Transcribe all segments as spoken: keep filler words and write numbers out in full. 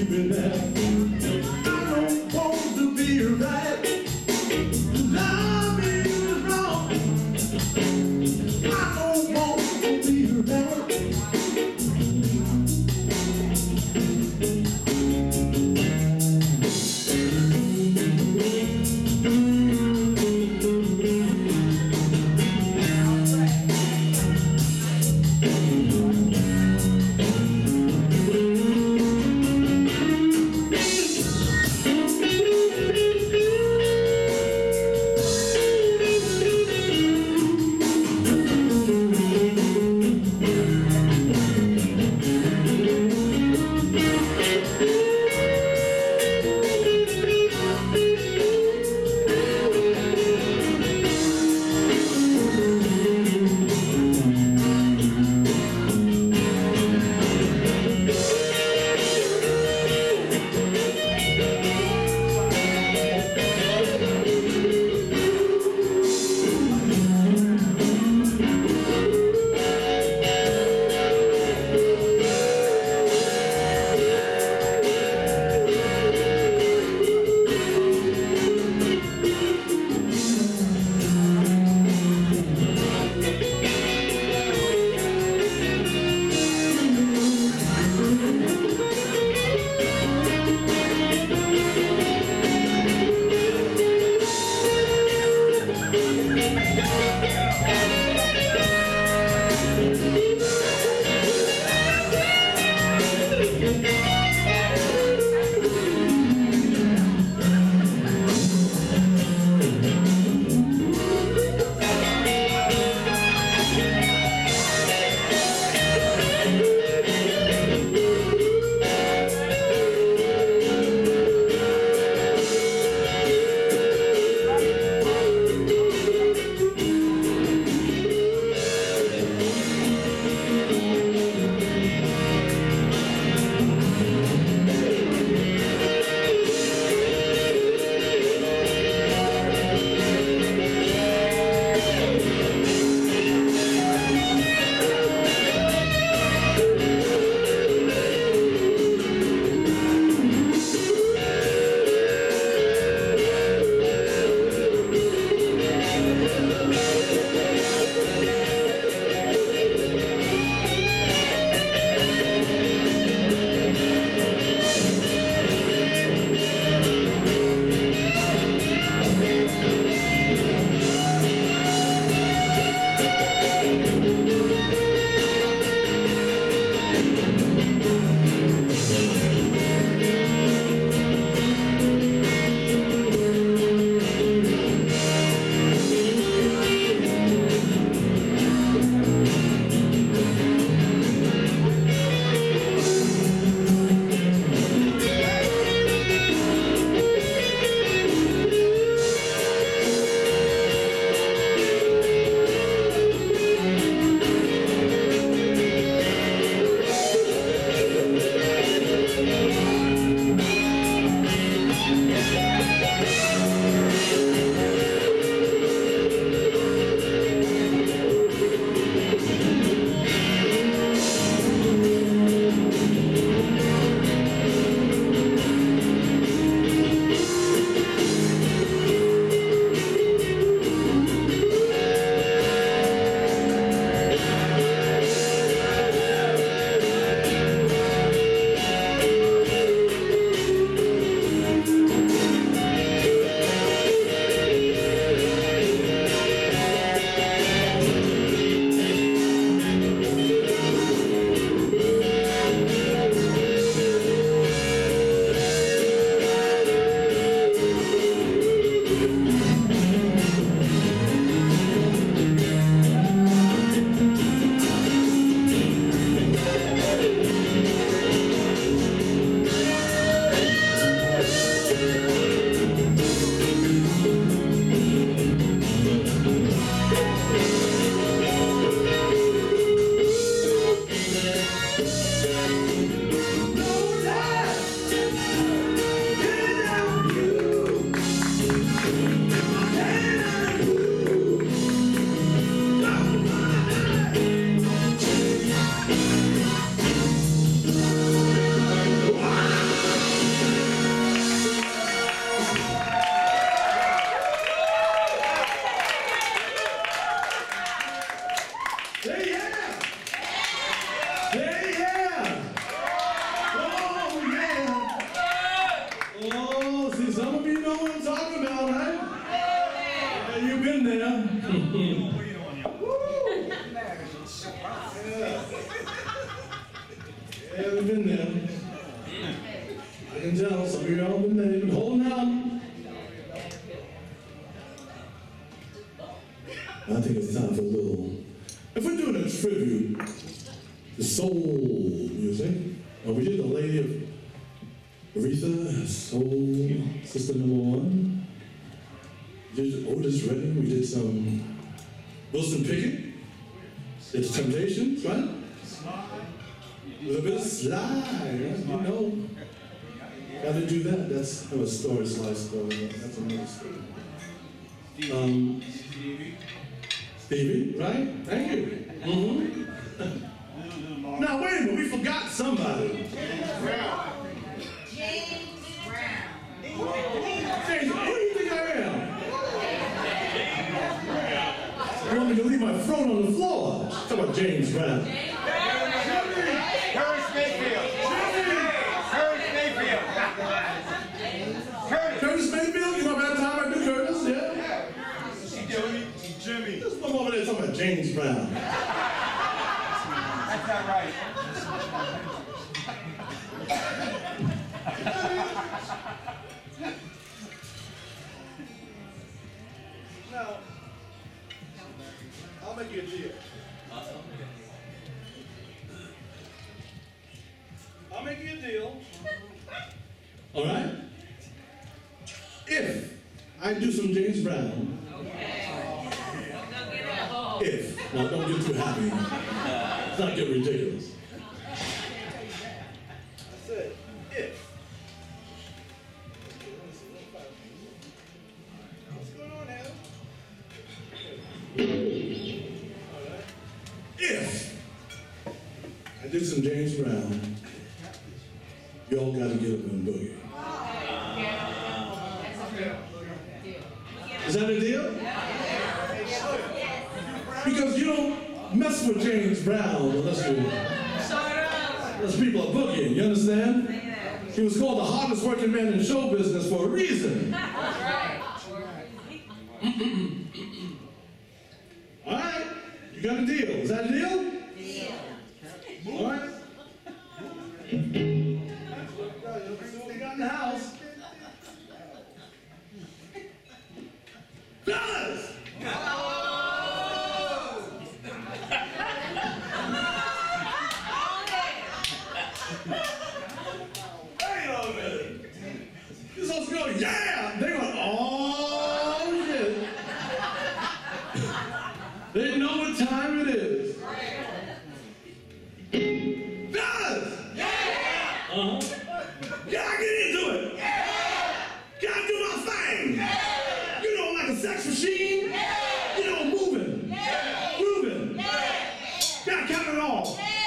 me there. I don't want to be right. Love is wrong. I don't want to be right. can tell some of you all been there, been holding out. I think it's time for a little, if we're doing a tribute to soul music, or we did the Lady of Aretha, soul sister number one. We did Otis Redding, we did some Wilson Pickett, it's Temptations, right? A little bit of slide, you know. Gotta do that. That's how a story slice goes. That's another story. Um, Stevie, right? Thank you. Mm-hmm. Now wait a minute, we forgot somebody. James Brown. James, who do you think I am? You want me to leave my throat on the floor? Talk about James Brown. Curtis Mayfield. Curtis Mayfield. Curtis. Curtis Mayfield? You know about time I do Curtis? Yeah? Jimmy. Jimmy. Just come over there talking about James Brown. That's not right. Now, I'll make you a deal. I'll make you a deal. All right? If I do some James Brown, if, now don't get too happy. It's not getting ridiculous. I said, if. What's going on now? If I did some James Brown, y'all gotta get up and boogie. Is that a deal? Because you don't mess with James Brown unless, you, unless people are boogieing, you understand? He was called the hardest working man in show business for a reason. All right, you got a deal. Is that a deal? Deal. All right. What we got in the house? Fellas! Wait a minute. You're supposed to go, yeah! They went, oh shit. They know what time it is. Fellas! Yeah! Uh-huh. Can I get into it? Yeah! Can I do my thing? Yeah! You know, like a sex machine? Yeah! You know, moving. Yeah! Moving. Yeah! Can I count it off? Yeah!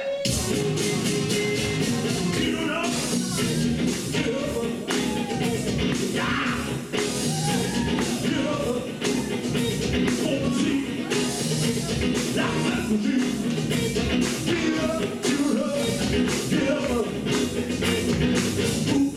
You don't know? Get up. Yeah! Get up. On the seat. Like a sex machine. Get up. Get up. Get up. Move.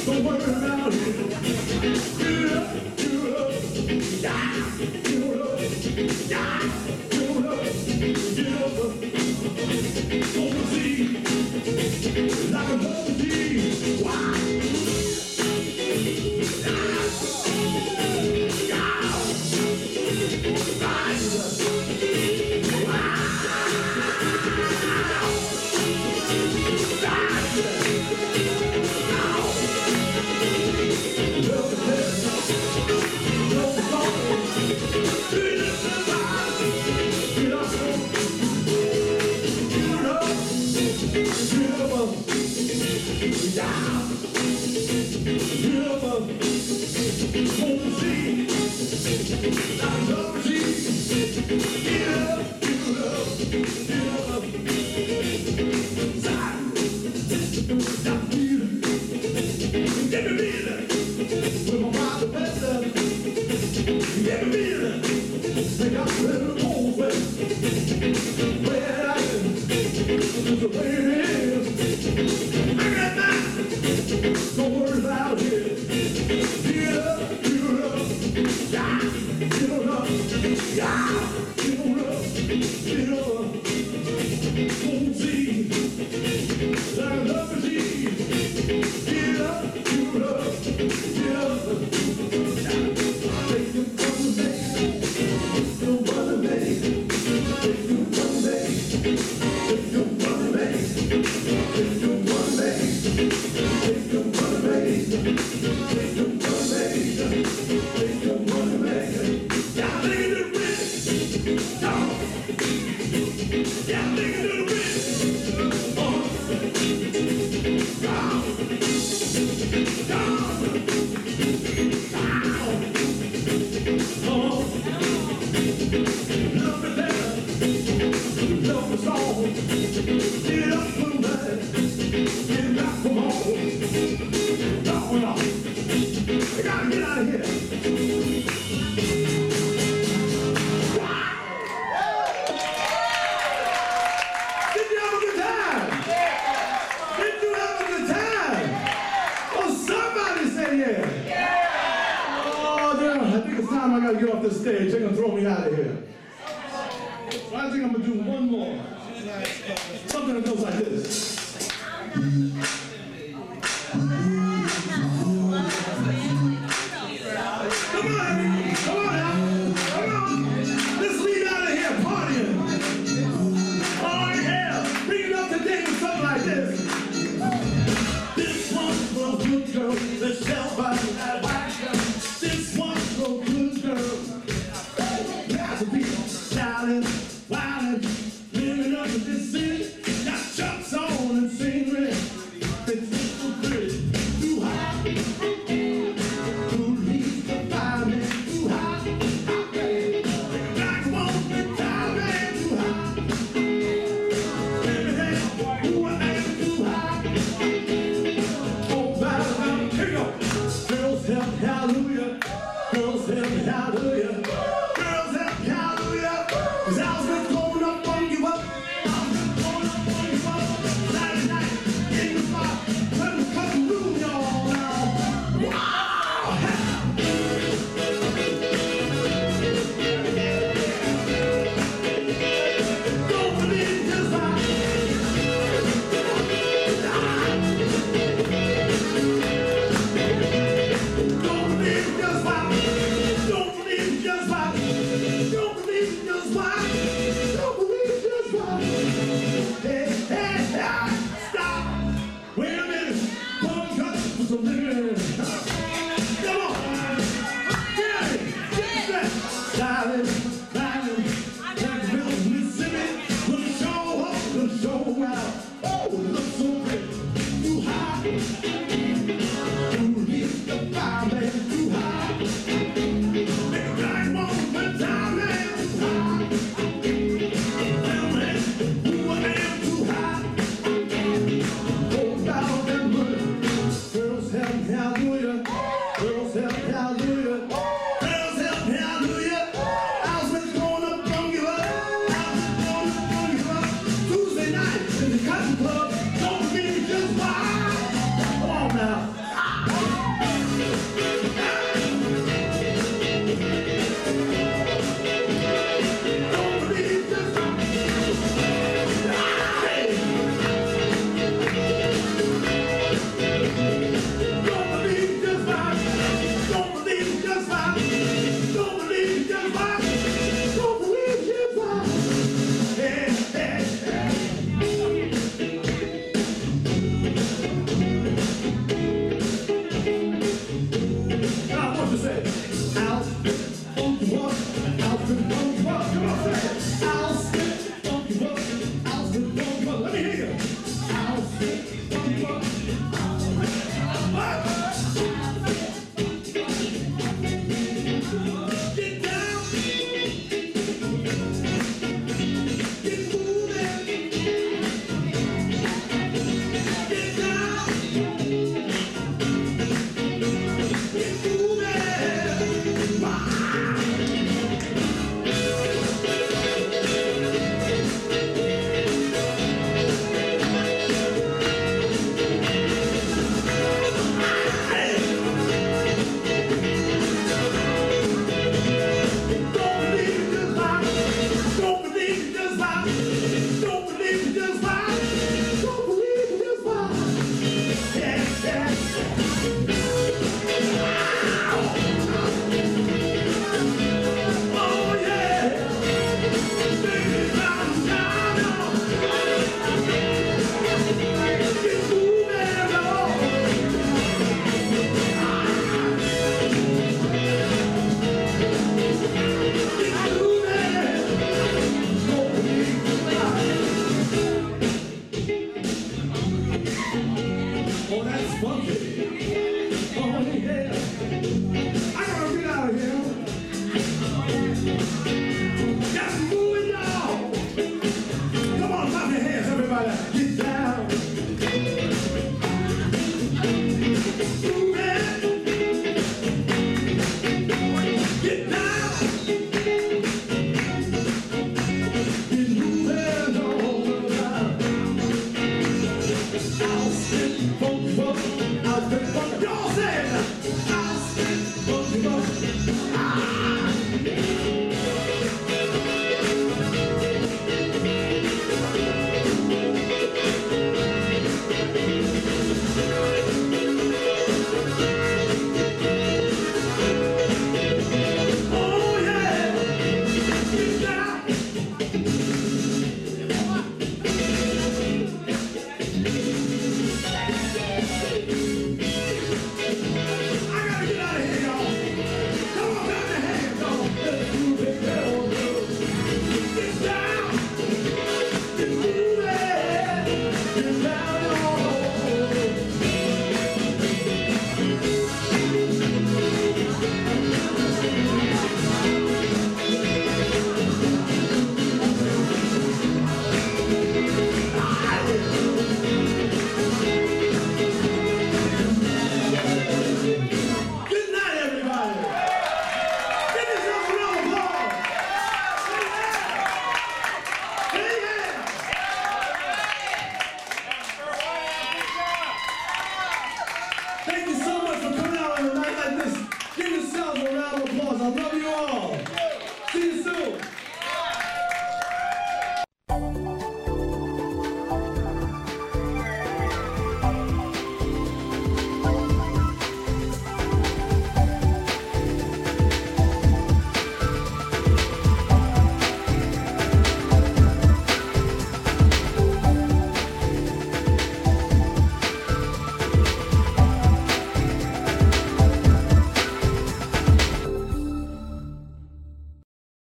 Don't worry about it. Get it up, get it up. Yeah, get it up. Yeah, get it up. Get it up. Overseas, like a overseas. Wow. Don't worry about it. Get up, get up, yeah, get on up, yeah, get on up, get up. Won't see, like a lover see. Get up, get up, get up. Take you from the day, take you from the day, take you from the day, take you from the day, take you from the day. Take them run away, take them run away, take them run away. Yeah, take it to the bridge, down. Yeah, take it to the bridge, uh, down, down, down, uh, love it better, love is all. Get up from there, get back from home. I gotta get out of here. Wow. Did you have a good time? Did you have a good time? Oh, somebody say yeah. Oh, damn. I think it's time I gotta get off this stage. They're gonna throw me out of here. So I think I'm gonna do one more. Something that goes like this. Come on, come on now, come on. Let's leave out of here partying. Oh yeah, bring it up to date with something like this. This one's for a good girl, let's tell by that white girl. This one's for a good girl. Lots of people shouting, wilding, living up in this city. Got chucks on and scenery. Oh, that's funky. Oh, yeah. I gotta get out of here. Just move it, y'all. Come on, clap your hands, everybody. Get down. Move it. Get down. Get moving all around. I'll spin, funk, funk. I'll spin, funk.